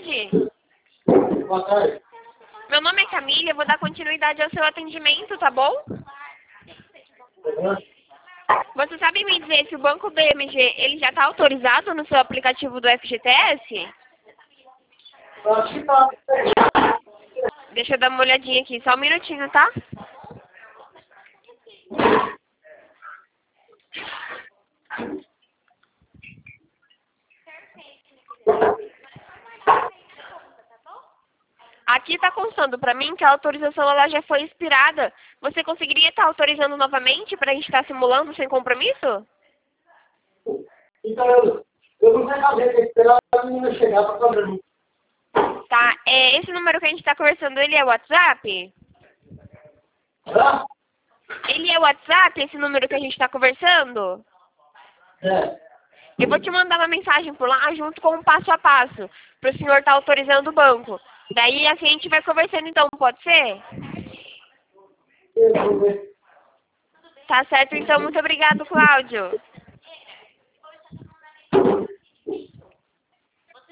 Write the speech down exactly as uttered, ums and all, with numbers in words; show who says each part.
Speaker 1: tarde.
Speaker 2: Boa tarde.
Speaker 1: Meu nome é Camila, eu vou dar continuidade ao seu atendimento, tá bom?
Speaker 2: Uhum.
Speaker 1: Você sabe me dizer se o Banco B M G ele já está autorizado no seu aplicativo do F G T S?
Speaker 2: Acho que tá.
Speaker 1: Deixa eu dar uma olhadinha aqui, só um minutinho, tá? Aqui está constando para mim que a autorização ela já foi expirada. Você conseguiria estar autorizando novamente para a gente estar simulando sem compromisso?
Speaker 2: Então, eu, eu não sei fazer, tem que esperar a menina chegar para fazer isso.
Speaker 1: Tá, é, esse número que a gente está conversando, ele é o WhatsApp?
Speaker 2: Tá?
Speaker 1: Ele é o WhatsApp, esse número que a gente está conversando?
Speaker 2: É.
Speaker 1: Eu vou te mandar uma mensagem por lá junto com o passo a passo, para o senhor estar autorizando o banco. Daí assim a gente vai conversando então, pode ser?
Speaker 2: Eu vou ver.
Speaker 1: Tá certo então, muito obrigado, Cláudio.